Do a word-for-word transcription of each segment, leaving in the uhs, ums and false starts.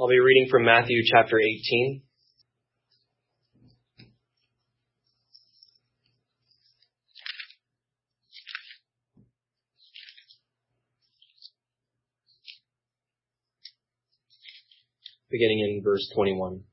I'll be reading from Matthew chapter eighteen. Beginning in verse twenty-one.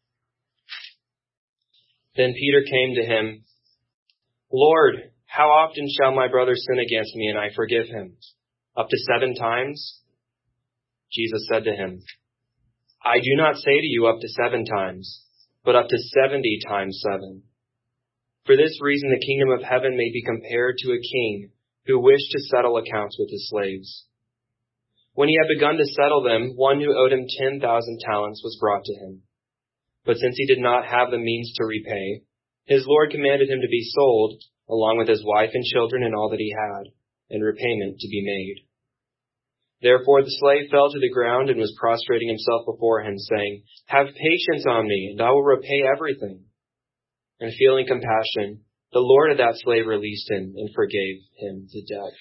Then Peter came to him. Lord, how often shall my brother sin against me and I forgive him? Up to seven times? Jesus said to him, I do not say to you up to seven times, but up to seventy times seven. For this reason the kingdom of heaven may be compared to a king who wished to settle accounts with his slaves. When he had begun to settle them, one who owed him ten thousand talents was brought to him. But since he did not have the means to repay, his lord commanded him to be sold, along with his wife and children and all that he had, and repayment to be made. Therefore the slave fell to the ground and was prostrating himself before him, saying, Have patience on me, and I will repay everything. And feeling compassion, the lord of that slave released him and forgave him the debt.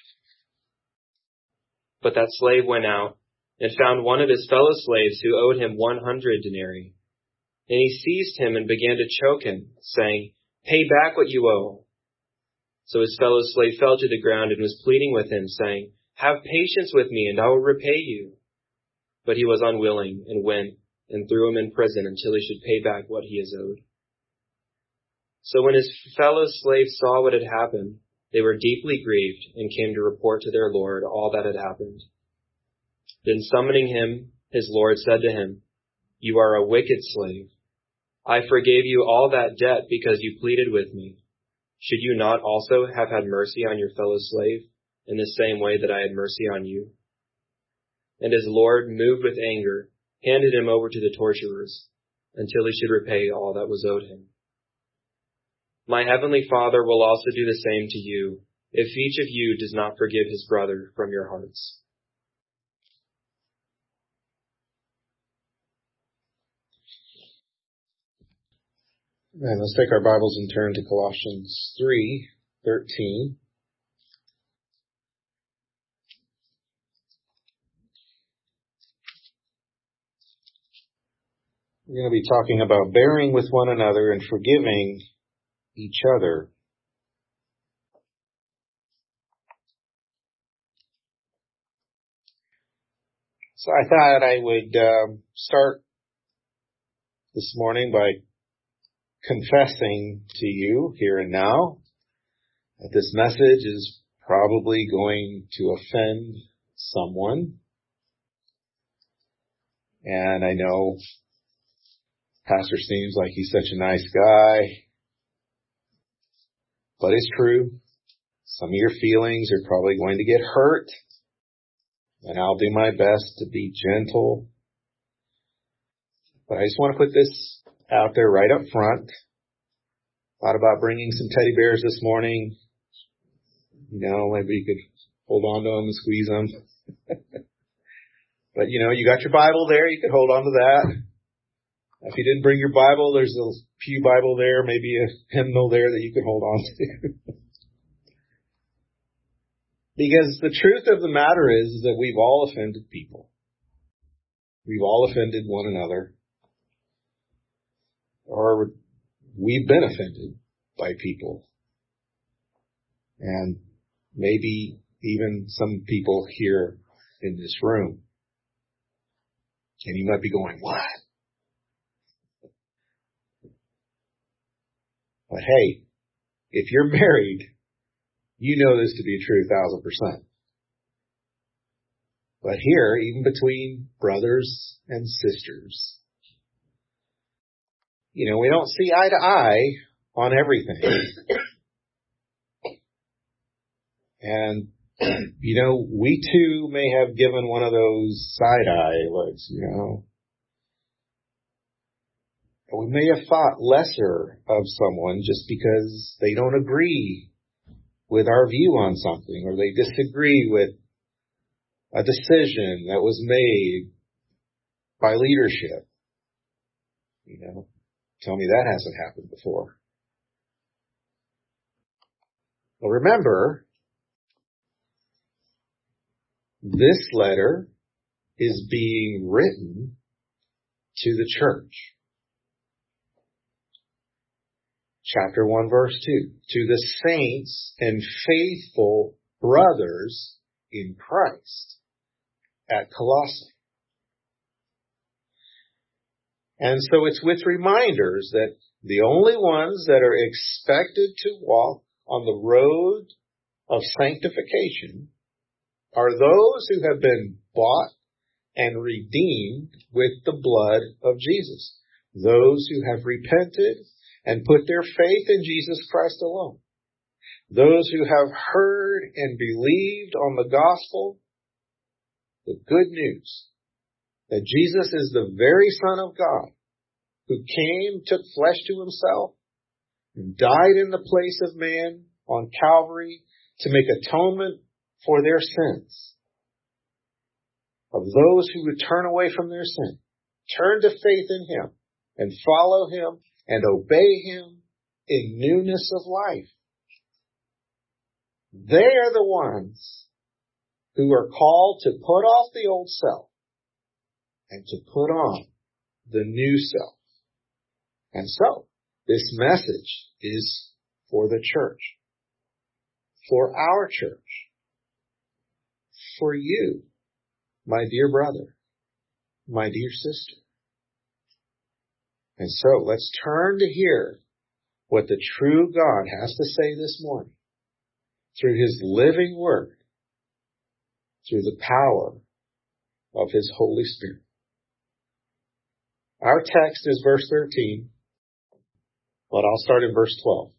But that slave went out and found one of his fellow slaves who owed him one hundred denarii. And he seized him and began to choke him, saying, Pay back what you owe. So his fellow slave fell to the ground and was pleading with him, saying, Have patience with me, and I will repay you. But he was unwilling, and went and threw him in prison until he should pay back what he is owed. So when his fellow slaves saw what had happened, they were deeply grieved, and came to report to their lord all that had happened. Then summoning him, his lord said to him, You are a wicked slave. I forgave you all that debt because you pleaded with me. Should you not also have had mercy on your fellow slave, in the same way that I had mercy on you? And his lord, moved with anger, handed him over to the torturers, until he should repay all that was owed him. My heavenly Father will also do the same to you, if each of you does not forgive his brother from your hearts. And let's take our Bibles and turn to Colossians three thirteen. We're going to be talking about bearing with one another and forgiving each other. So I thought I would um, start this morning by confessing to you here and now that this message is probably going to offend someone. And I know Pastor seems like he's such a nice guy, but it's true. Some of your feelings are probably going to get hurt, and I'll do my best to be gentle. But I just want to put this out there right up front. Thought about bringing some teddy bears this morning. You know, maybe you could hold on to them and squeeze them. But, you know, you got your Bible there. You could hold on to that. If you didn't bring your Bible, there's a pew Bible there, maybe a hymnal there that you can hold on to. Because the truth of the matter is, is that we've all offended people. We've all offended one another. Or we've been offended by people. And maybe even some people here in this room. And you might be going, what? But hey, if you're married, you know this to be true a thousand percent. But here, even between brothers and sisters, you know, we don't see eye to eye on everything. And, you know, we too may have given one of those side-eye looks, you know. We may have thought lesser of someone just because they don't agree with our view on something, or they disagree with a decision that was made by leadership. You know, tell me that hasn't happened before. Well, remember, this letter is being written to the church. Chapter one, verse two. To the saints and faithful brothers in Christ at Colossae. And so it's with reminders that the only ones that are expected to walk on the road of sanctification are those who have been bought and redeemed with the blood of Jesus. Those who have repented and put their faith in Jesus Christ alone. Those who have heard and believed on the gospel, the good news that Jesus is the very Son of God who came, took flesh to himself, and died in the place of man on Calvary to make atonement for their sins. Of those who would turn away from their sin, turn to faith in him, and follow him, and obey him in newness of life. They are the ones who are called to put off the old self and to put on the new self. And so, this message is for the church, for our church, for you, my dear brother, my dear sister. And so, let's turn to hear what the true God has to say this morning through his living word, through the power of his Holy Spirit. Our text is verse thirteen, but I'll start in verse twelve.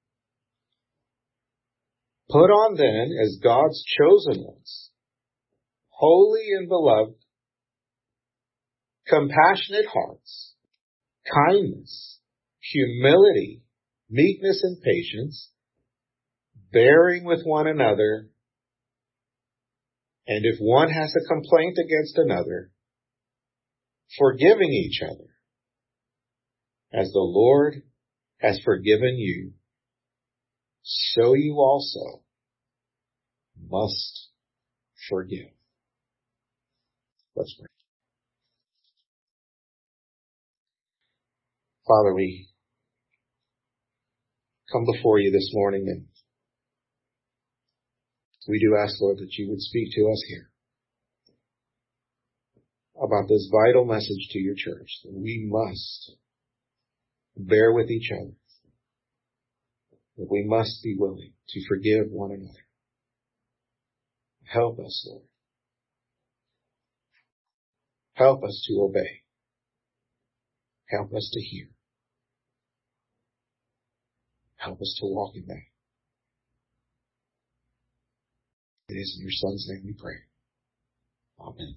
Put on then, as God's chosen ones, holy and beloved, compassionate hearts, kindness, humility, meekness, and patience, bearing with one another, and if one has a complaint against another, forgiving each other, as the Lord has forgiven you, so you also must forgive. Let's pray. Father, we come before you this morning, and we do ask, Lord, that you would speak to us here about this vital message to your church, that we must bear with each other, that we must be willing to forgive one another. Help us, Lord. Help us to obey. Help us to hear. Help us to walk in that. It is in your Son's name we pray. Amen.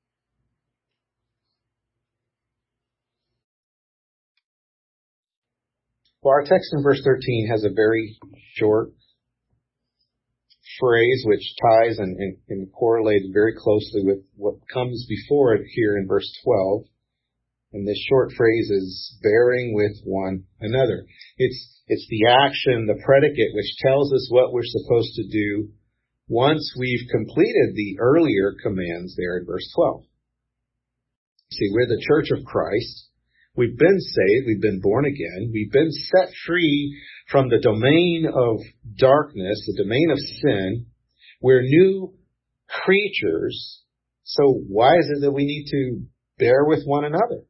Well, our text in verse thirteen has a very short phrase which ties and, and, and correlates very closely with what comes before it here in verse twelve. And this short phrase is bearing with one another. It's, it's the action, the predicate, which tells us what we're supposed to do once we've completed the earlier commands there in verse twelve. See, we're the church of Christ. We've been saved. We've been born again. We've been set free from the domain of darkness, the domain of sin. We're new creatures. So why is it that we need to bear with one another?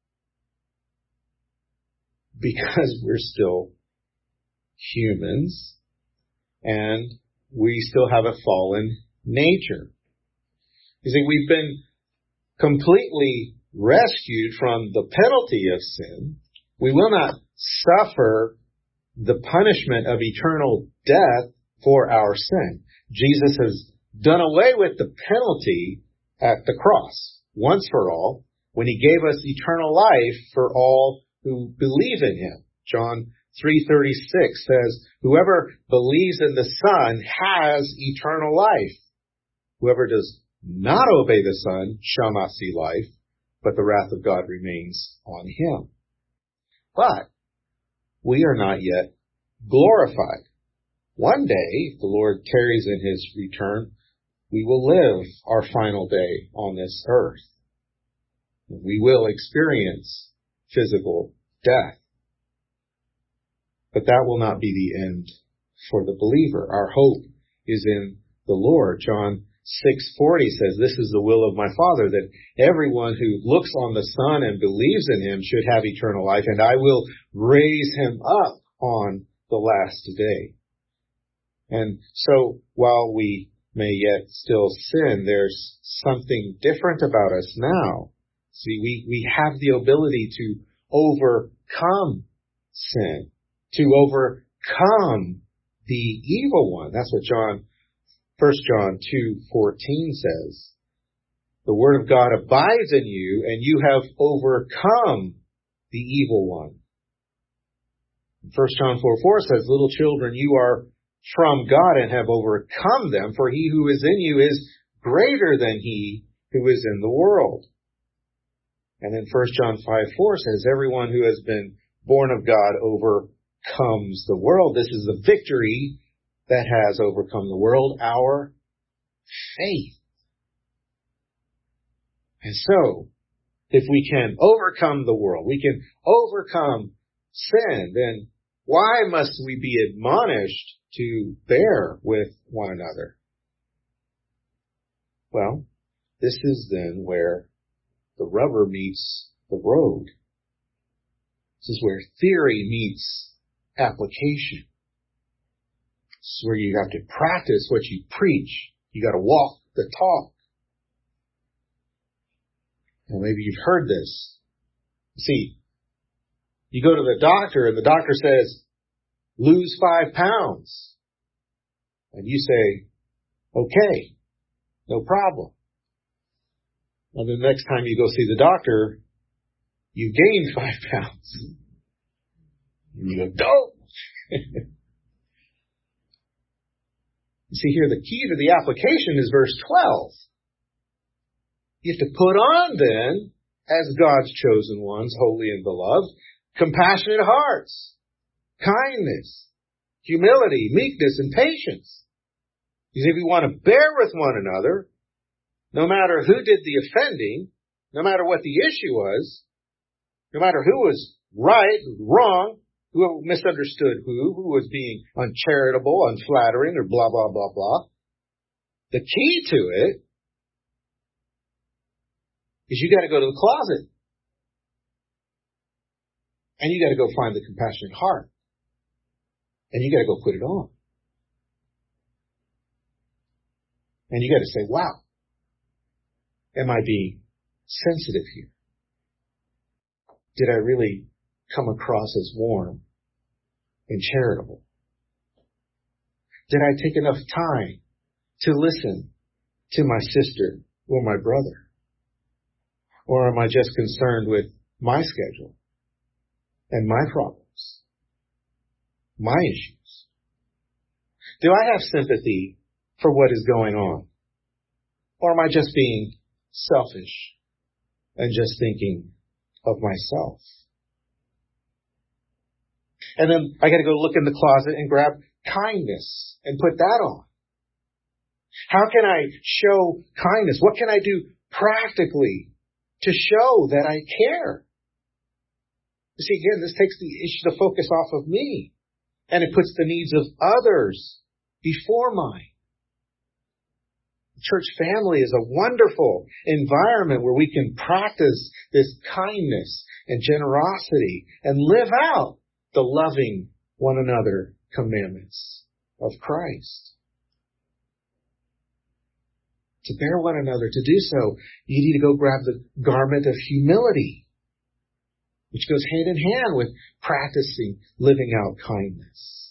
Because we're still humans and we still have a fallen nature. You see, we've been completely rescued from the penalty of sin. We will not suffer the punishment of eternal death for our sin. Jesus has done away with the penalty at the cross once for all when he gave us eternal life for all who believe in him. John three thirty-six says, whoever believes in the Son has eternal life. Whoever does not obey the Son shall not see life, but the wrath of God remains on him. But we are not yet glorified. One day, if the Lord tarries in his return, we will live our final day on this earth. We will experience physical death. But that will not be the end for the believer. Our hope is in the Lord. John six forty says, "This is the will of my Father, that everyone who looks on the Son and believes in him should have eternal life, and I will raise him up on the last day." And so, while we may yet still sin, there's something different about us now. See, we, we have the ability to overcome sin, to overcome the evil one. That's what John, First John two fourteen says. The Word of God abides in you, and you have overcome the evil one. First John four four says, "Little children, you are from God and have overcome them, for he who is in you is greater than he who is in the world." And then First John five four says, "Everyone who has been born of God overcomes the world." This is the victory that has overcome the world, our faith. And so, if we can overcome the world, we can overcome sin, then why must we be admonished to bear with one another? Well, this is then where the rubber meets the road. This is where theory meets application. This is where you have to practice what you preach. You got to walk the talk. And maybe you've heard this. See, you go to the doctor and the doctor says, "Lose five pounds. And you say, "Okay, no problem." And the next time you go see the doctor, you gain five pounds. And you go, "Don't." You see here, the key to the application is verse twelve. You have to put on then, as God's chosen ones, holy and beloved, compassionate hearts, kindness, humility, meekness, and patience. You see, we want to bear with one another, no matter who did the offending, no matter what the issue was, no matter who was right, wrong, who misunderstood who, who was being uncharitable, unflattering, or blah, blah, blah, blah. The key to it is you got to go to the closet. And you got to go find the compassionate heart. And you got to go put it on. And you got to say, "Wow, am I being sensitive here? Did I really come across as warm and charitable? Did I take enough time to listen to my sister or my brother? Or am I just concerned with my schedule and my problems, my issues? Do I have sympathy for what is going on? Or am I just being selfish and just thinking of myself?" And then I got to go look in the closet and grab kindness and put that on. How can I show kindness? What can I do practically to show that I care? You see, again, this takes the issue, the focus off of me, and it puts the needs of others before mine. The church family is a wonderful environment where we can practice this kindness and generosity and live out the loving one another commandments of Christ. To bear one another, to do so, you need to go grab the garment of humility, which goes hand in hand with practicing living out kindness.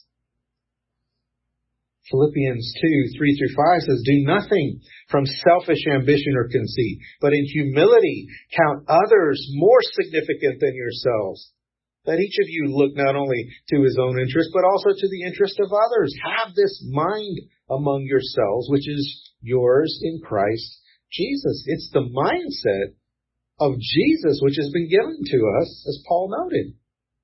Philippians two, three through five says, "Do nothing from selfish ambition or conceit, but in humility count others more significant than yourselves. Let each of you look not only to his own interest, but also to the interest of others. Have this mind among yourselves, which is yours in Christ Jesus." It's the mindset of Jesus which has been given to us, as Paul noted.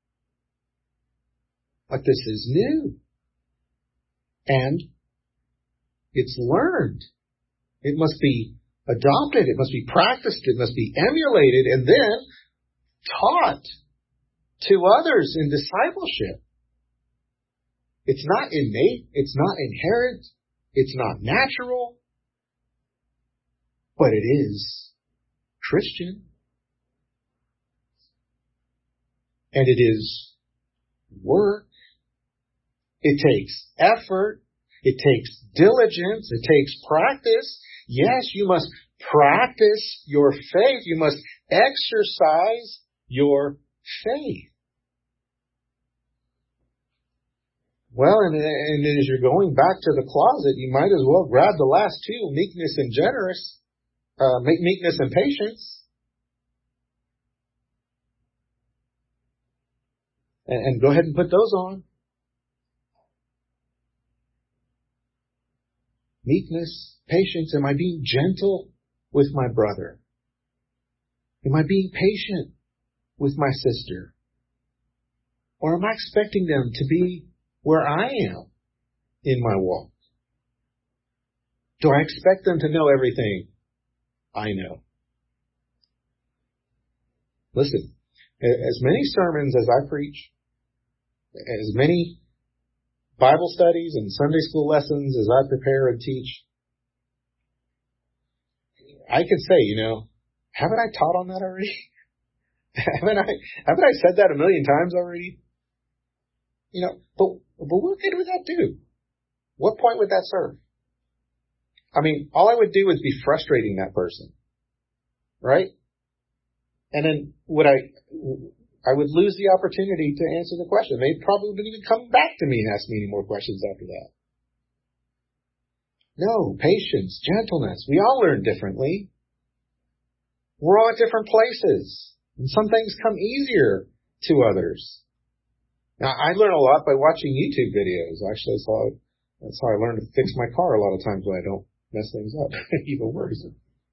But this is new. And it's learned. It must be adopted. It must be practiced. It must be emulated and then taught to others in discipleship. It's not innate. It's not inherent. It's not natural. But it is Christian. And it is work. It takes effort. It takes diligence. It takes practice. Yes, you must practice your faith. You must exercise your faith. Well, and, and as you're going back to the closet, you might as well grab the last two, meekness and generous, uh, meekness and patience. And, and go ahead and put those on. Meekness, patience. Am I being gentle with my brother? Am I being patient with my sister? Or am I expecting them to be where I am in my walk? Do I expect them to know everything I know? Listen, as many sermons as I preach, as many Bible studies and Sunday school lessons as I prepare and teach, I can say, you know, haven't I taught on that already? haven't I haven't I said that a million times already? You know, but but what good would that do? What point would that serve? I mean, all I would do is be frustrating that person, right? And then would I I would lose the opportunity to answer the question. They probably wouldn't even come back to me and ask me any more questions after that. No, patience, gentleness. We all learn differently. We're all at different places. And some things come easier to others. Now, I learn a lot by watching YouTube videos. Actually, that's how, that's how I learn to fix my car a lot of times when I don't mess things up. Even worse.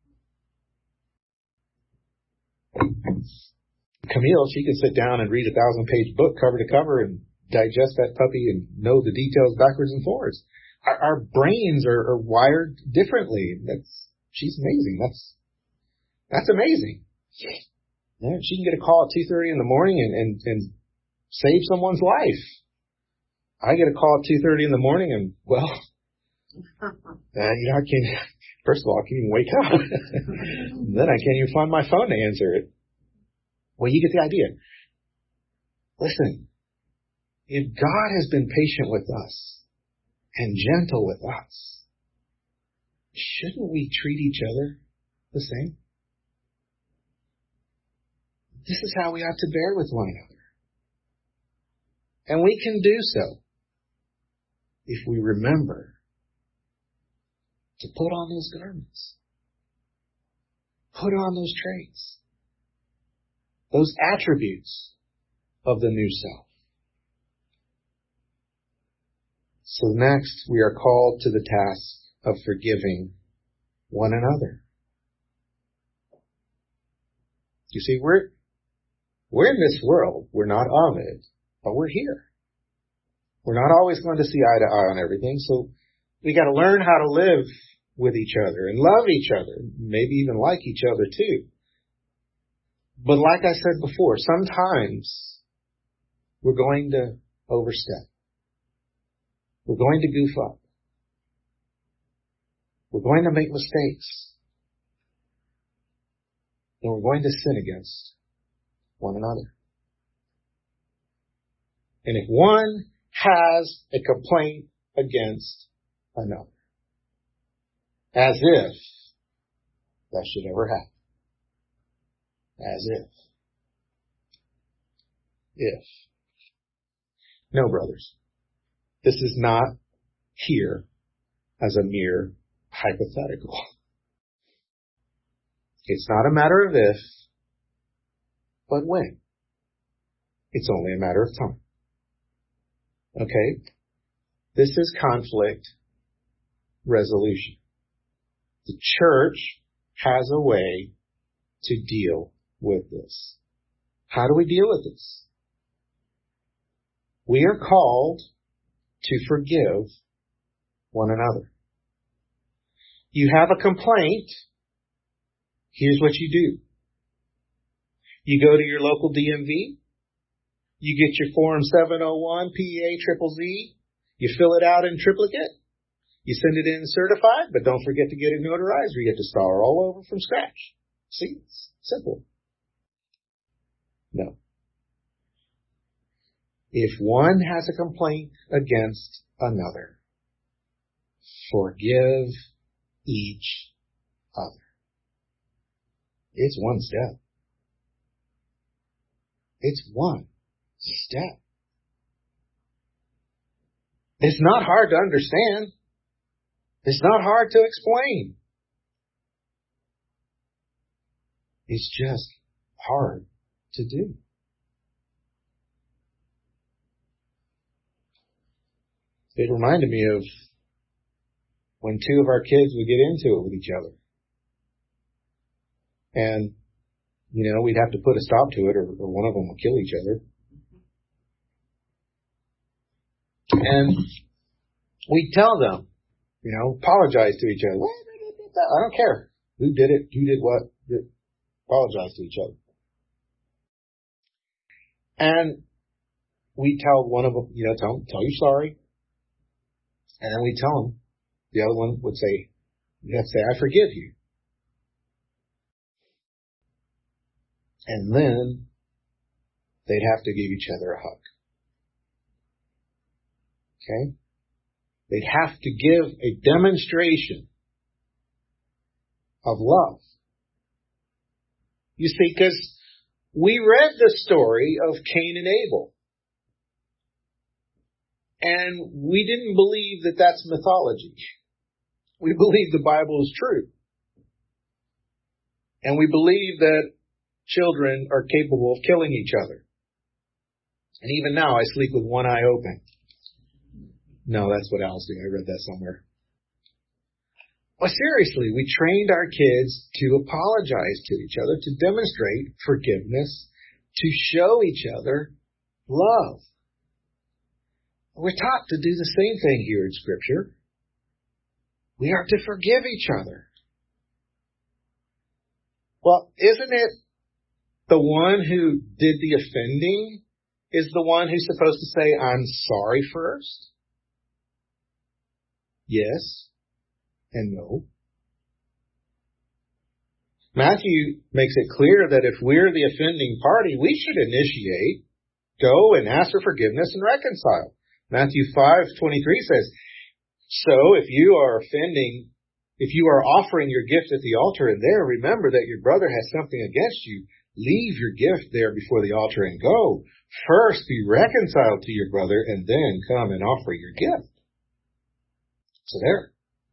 Camille, she can sit down and read a thousand-page book cover to cover and digest that puppy and know the details backwards and forwards. Our, our brains are, are wired differently. That's she's amazing. That's that's amazing. Yeah, she can get a call at two thirty in the morning and, and, and save someone's life. I get a call at two thirty in the morning and, well, uh, you know, I can't, first of all, I can't even wake up. Then I can't even find my phone to answer it. Well, you get the idea. Listen, if God has been patient with us and gentle with us, shouldn't we treat each other the same? This is how we ought to bear with one another. And we can do so if we remember to put on those garments. Put on those traits. Those attributes of the new self. So next, we are called to the task of forgiving one another. You see, we're, we're in this world. We're not of it, but we're here. We're not always going to see eye to eye on everything, so we got to learn how to live with each other and love each other, maybe even like each other too. But like I said before, sometimes we're going to overstep. We're going to goof up. We're going to make mistakes. And we're going to sin against one another. And if one has a complaint against another, as if that should ever happen. As if. If. No, brothers. This is not here as a mere hypothetical. It's not a matter of if, but when. It's only a matter of time. Okay? This is conflict resolution. The church has a way to deal with this. How do we deal with this? We are called to forgive one another. You have a complaint Here's what you do. You go to your local D M V. You get your Form seven oh one P A Triple Z. You fill it out in triplicate. You send it in certified, but don't forget to get it notarized or you get to start all over from scratch. See? It's simple. No. If one has a complaint against another, forgive each other. It's one step. It's one step. It's not hard to understand. It's not hard to explain. It's just hard to do. It reminded me of when two of our kids would get into it with each other. And, you know, we'd have to put a stop to it or, or one of them would kill each other. And we'd tell them, you know, apologize to each other. I don't care who did it, who did what. Apologize to each other. And we tell one of them, you know, tell them, tell you sorry. And then we tell them, the other one would say, you have to say, I forgive you. And then they'd have to give each other a hug. Okay? They'd have to give a demonstration of love. You see, because we read the story of Cain and Abel. And we didn't believe that that's mythology. We believe the Bible is true. And we believe that children are capable of killing each other. And even now I sleep with one eye open. No, that's what Alice did. I read that somewhere. Well, seriously, we trained our kids to apologize to each other, to demonstrate forgiveness, to show each other love. We're taught to do the same thing here in Scripture. We are to forgive each other. Well, isn't it the one who did the offending is the one who's supposed to say, I'm sorry first? Yes and no. Matthew makes it clear that if we're the offending party, we should initiate, go and ask for forgiveness and reconcile. Matthew five twenty-three says, so if you are offending, if you are offering your gift at the altar and there, remember that your brother has something against you, leave your gift there before the altar and go. First be reconciled to your brother and then come and offer your gift. So there.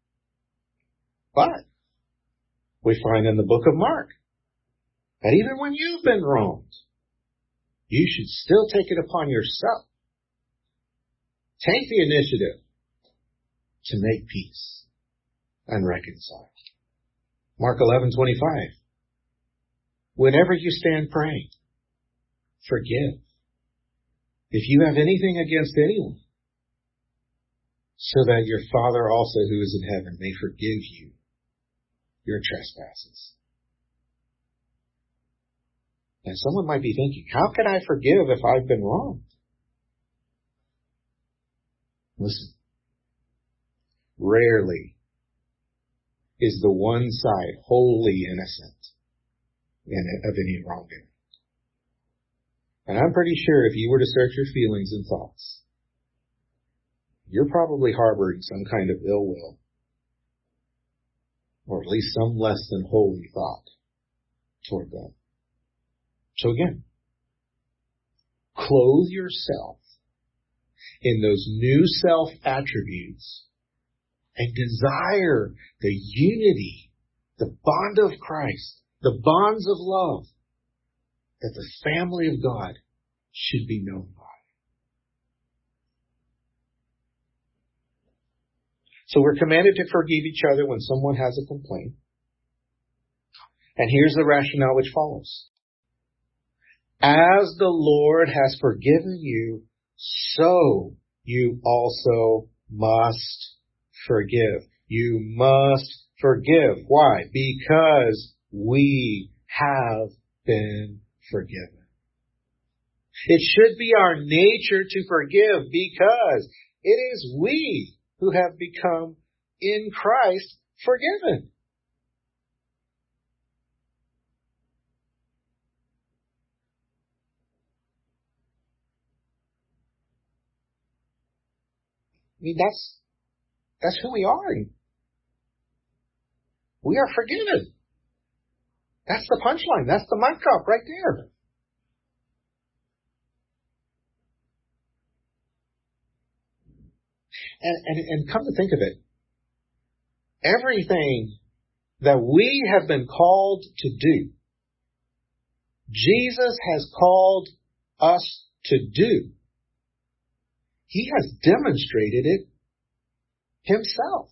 But we find in the book of Mark that even when you've been wronged, you should still take it upon yourself. Take the initiative to make peace and reconcile. Mark eleven twenty-five. Whenever you stand praying, forgive. If you have anything against anyone, so that your Father also who is in heaven may forgive you your trespasses. And someone might be thinking, how can I forgive if I've been wronged? Listen, rarely is the one side wholly innocent in it, of any wrongdoing. And I'm pretty sure if you were to search your feelings and thoughts, you're probably harboring some kind of ill will, or at least some less than holy thought toward them. So again, clothe yourself in those new self attributes and desire the unity, the bond of Christ, the bonds of love that the family of God should be known by. So we're commanded to forgive each other when someone has a complaint. And here's the rationale which follows. As the Lord has forgiven you, so you also must forgive. You must forgive. Why? Because we have been forgiven. It should be our nature to forgive because it is we who have become in Christ forgiven. I mean, that's, that's who we are. We are forgiven. That's the punchline. That's the mic drop right there. And, and, and come to think of it, everything that we have been called to do, Jesus has called us to do. He has demonstrated it himself.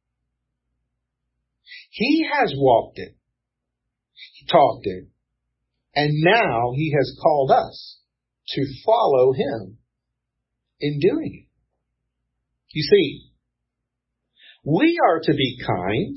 He has walked it. He talked it. And now he has called us to follow him in doing it. You see, we are to be kind.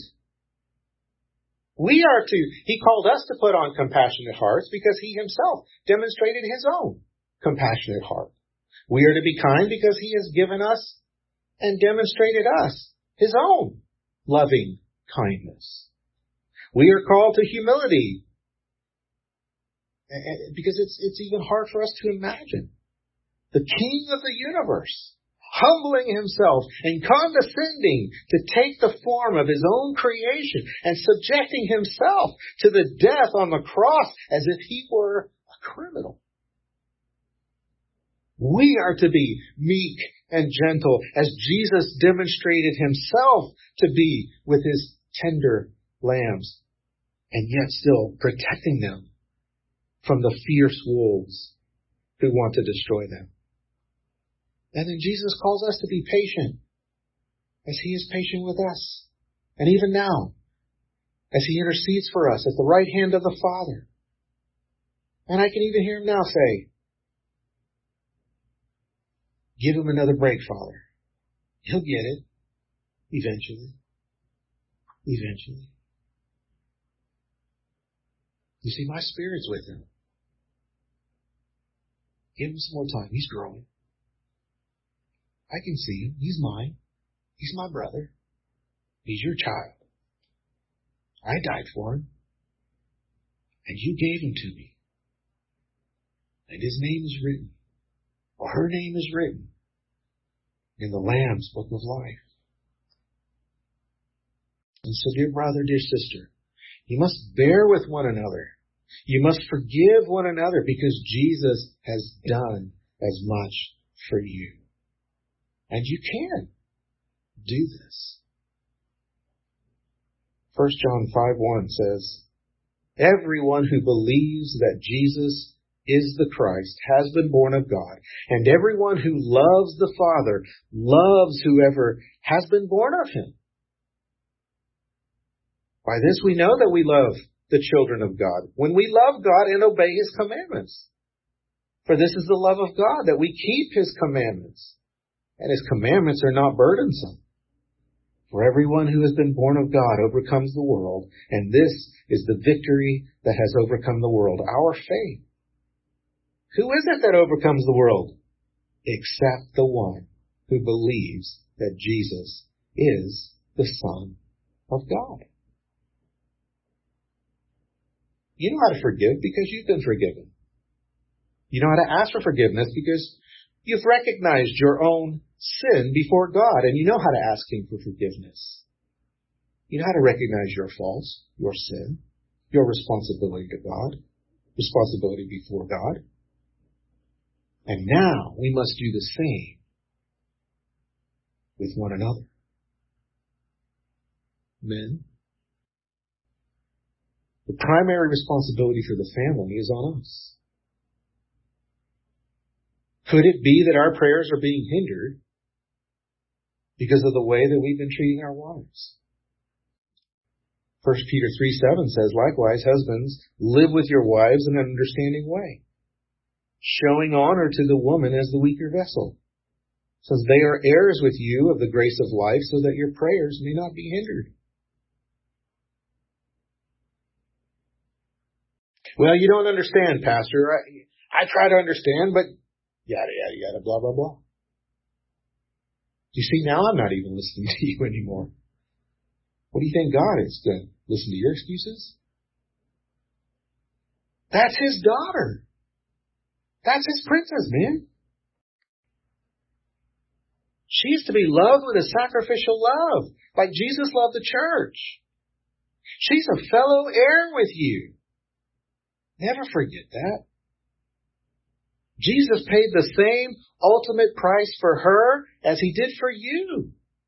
We are to, he called us to put on compassionate hearts because he himself demonstrated his own compassionate heart. We are to be kind because he has given us and demonstrated us his own loving kindness. We are called to humility because it's, it's even hard for us to imagine the King of the universe humbling himself and condescending to take the form of his own creation and subjecting himself to the death on the cross as if he were a criminal. We are to be meek and gentle as Jesus demonstrated himself to be with his tender lambs, and yet still protecting them from the fierce wolves who want to destroy them. And then Jesus calls us to be patient as he is patient with us. And even now, as he intercedes for us at the right hand of the Father. And I can even hear him now say, give him another break, Father. He'll get it. Eventually. Eventually. You see, my Spirit's with him. Give him some more time. He's growing. I can see him. He's mine. He's my brother. He's your child. I died for him. And you gave him to me. And his name is written, or her name is written, in the Lamb's Book of Life. And so, dear brother, dear sister, you must bear with one another. You must forgive one another because Jesus has done as much for you. And you can do this. First John five one says, everyone who believes that Jesus is the Christ has been born of God, and everyone who loves the Father loves whoever has been born of him. By this we know that we love the children of God, when we love God and obey his commandments. For this is the love of God, that we keep his commandments. And his commandments are not burdensome. For everyone who has been born of God overcomes the world, and this is the victory that has overcome the world, our faith. Who is it that overcomes the world? Except the one who believes that Jesus is the Son of God. You know how to forgive because you've been forgiven. You know how to ask for forgiveness because you've recognized your own sin before God, and you know how to ask him for forgiveness. You know how to recognize your faults, your sin, your responsibility to God, responsibility before God. And now we must do the same with one another. Men, the primary responsibility for the family is on us. Could it be that our prayers are being hindered because of the way that we've been treating our wives? First Peter three seven says, likewise, husbands, live with your wives in an understanding way, showing honor to the woman as the weaker vessel, since they are heirs with you of the grace of life, so that your prayers may not be hindered. Well, you don't understand, Pastor. I, I try to understand, but yada, yada, yada, blah, blah, blah. You see, now I'm not even listening to you anymore. What do you think God is going to listen to your excuses? That's his daughter. That's his princess, man. She's to be loved with a sacrificial love, like Jesus loved the church. She's a fellow heir with you. Never forget that. Jesus paid the same ultimate price for her as he did for you.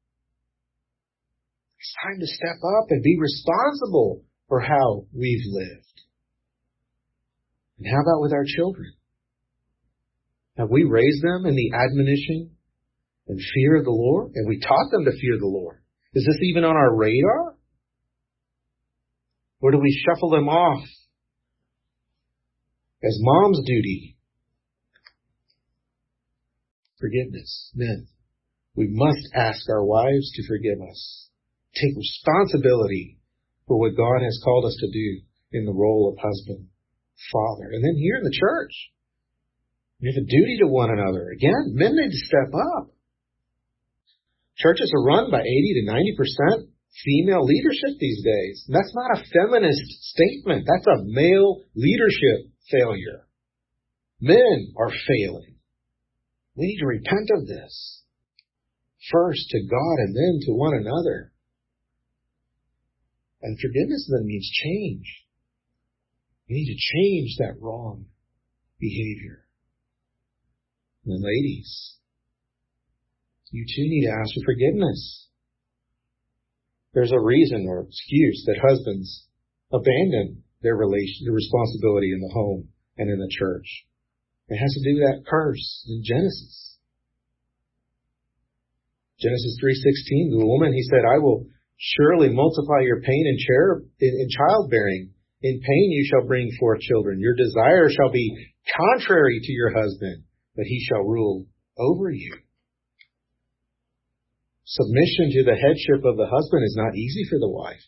It's time to step up and be responsible for how we've lived. And how about with our children? Have we raised them in the admonition and fear of the Lord? And we taught them to fear the Lord. Is this even on our radar? Or do we shuffle them off as mom's duty? Forgiveness. Men, we must ask our wives to forgive us. Take responsibility for what God has called us to do in the role of husband, father. And then here in the church, we have a duty to one another. Again, men need to step up. Churches are run by eighty to ninety percent female leadership these days. And that's not a feminist statement. That's a male leadership failure. Men are failing. We need to repent of this. First to God and then to one another. And forgiveness then means change. We need to change that wrong behavior. And then ladies, you too need to ask for forgiveness. There's a reason or excuse that husbands abandon their relation, their responsibility in the home and in the church. It has to do with that curse in Genesis. Genesis three sixteen, the woman, he said, I will surely multiply your pain and cher- in, in childbearing. In pain you shall bring forth children. Your desire shall be contrary to your husband, but he shall rule over you. Submission to the headship of the husband is not easy for the wife.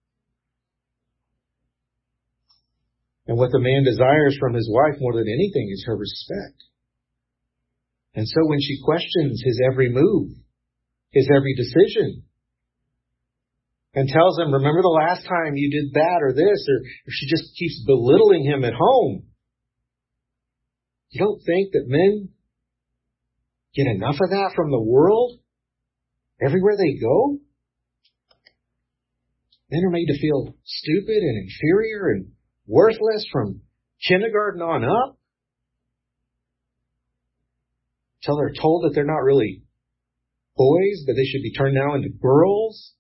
And what the man desires from his wife more than anything is her respect. And so when she questions his every move, his every decision, and tells him, remember the last time you did that or this, or if she just keeps belittling him at home, you don't think that men get enough of that from the world? Everywhere they go? Men are made to feel stupid and inferior and worthless from kindergarten on up, till they're told that they're not really boys, but they should be turned now into girls,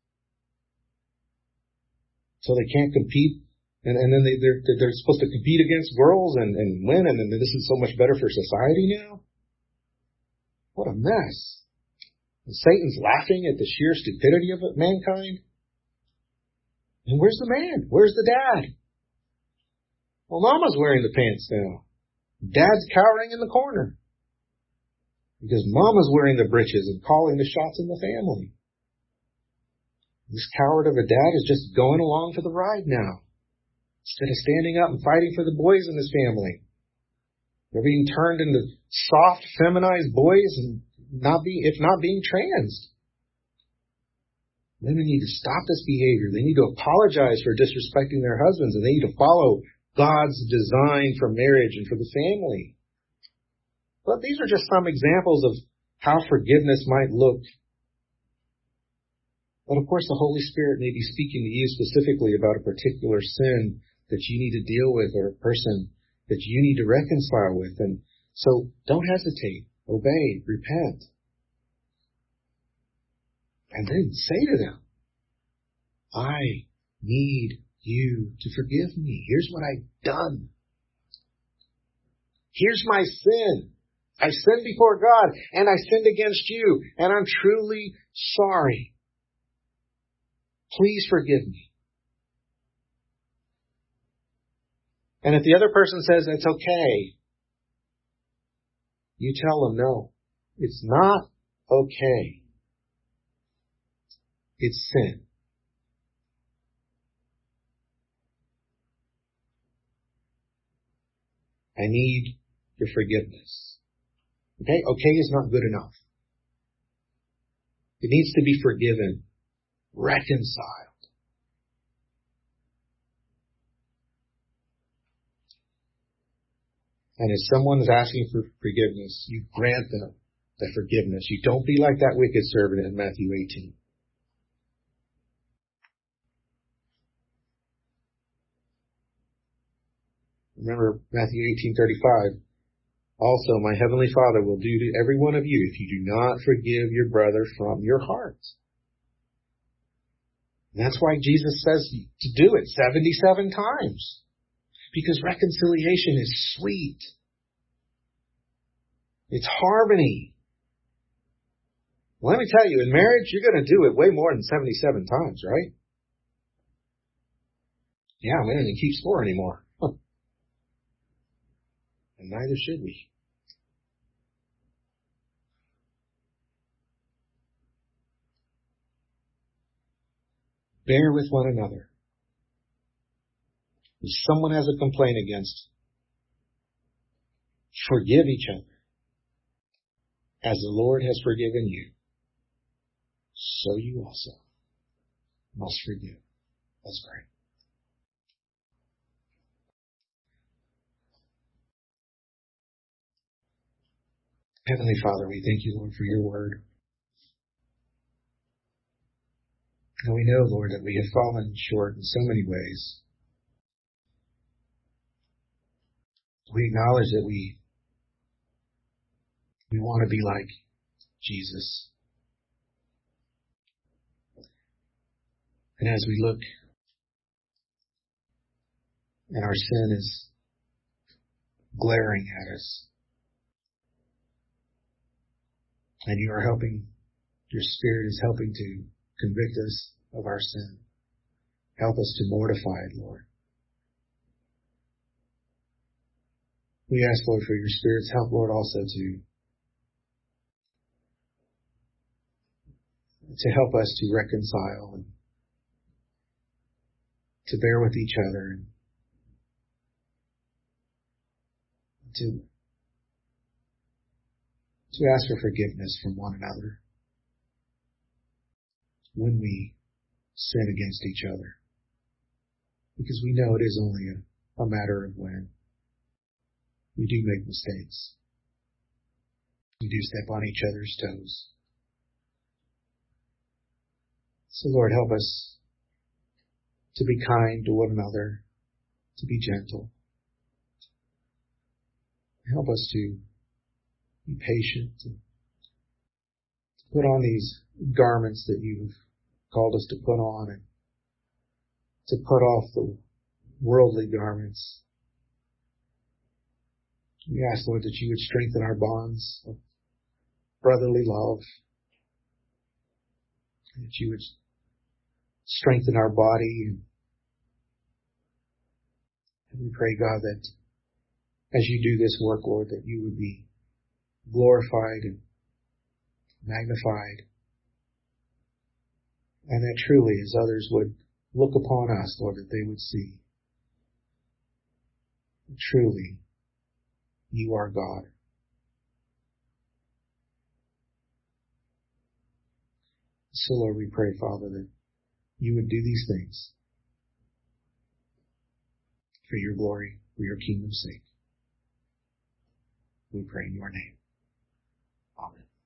so they can't compete, and, and then they, they're, they're supposed to compete against girls and, and win, and then this is so much better for society now? What a mess. And Satan's laughing at the sheer stupidity of mankind. And where's the man? Where's the dad? Well, Mama's wearing the pants now. Dad's cowering in the corner. Because Mama's wearing the breeches and calling the shots in the family. This coward of a dad is just going along for the ride now. Instead of standing up and fighting for the boys in his family. They're being turned into soft, feminized boys and not be, if not being trans. Women need to stop this behavior. They need to apologize for disrespecting their husbands, and they need to follow God's design for marriage and for the family. But these are just some examples of how forgiveness might look. But of course, the Holy Spirit may be speaking to you specifically about a particular sin that you need to deal with, or a person that you need to reconcile with. And so don't hesitate. Obey. Repent. And then say to them, I need you to forgive me. Here's what I've done. Here's my sin. I sinned before God, and I sinned against you, and I'm truly sorry. Please forgive me. And if the other person says it's okay, you tell them, no, it's not okay. It's sin. I need your forgiveness. Okay? Okay is not good enough. It needs to be forgiven, reconciled. And if someone is asking for forgiveness, you grant them the forgiveness. You don't be like that wicked servant in Matthew eighteen. Remember Matthew eighteen thirty-five. Also, my heavenly Father will do to every one of you if you do not forgive your brother from your heart. And that's why Jesus says to do it seventy-seven times. Because reconciliation is sweet. It's harmony. Well, let me tell you, in marriage, you're going to do it way more than seventy-seven times, right? Yeah, we don't even keep score anymore. Huh. And neither should we. Bear with one another. If someone has a complaint against, forgive each other. As the Lord has forgiven you, so you also must forgive. Let's pray. Heavenly Father, we thank you, Lord, for your word. And we know, Lord, that we have fallen short in so many ways. We acknowledge that we we want to be like Jesus. And as we look and our sin is glaring at us, and you are helping, your Spirit is helping to convict us of our sin. Help us to mortify it, Lord. We ask, Lord, for your Spirit's help, Lord, also to to help us to reconcile and to bear with each other and to to ask for forgiveness from one another when we sin against each other. Because we know it is only a, a matter of when. We do make mistakes. We do step on each other's toes. So Lord, help us to be kind to one another, to be gentle. Help us to be patient, to put on these garments that you've called us to put on, and to put off the worldly garments. We ask, Lord, that you would strengthen our bonds of brotherly love, that you would strengthen our body. And we pray, God, that as you do this work, Lord, that you would be glorified and magnified, and that truly, as others would look upon us, Lord, that they would see truly you are God. So, Lord, we pray, Father, that you would do these things for your glory, for your kingdom's sake. We pray in your name. Amen.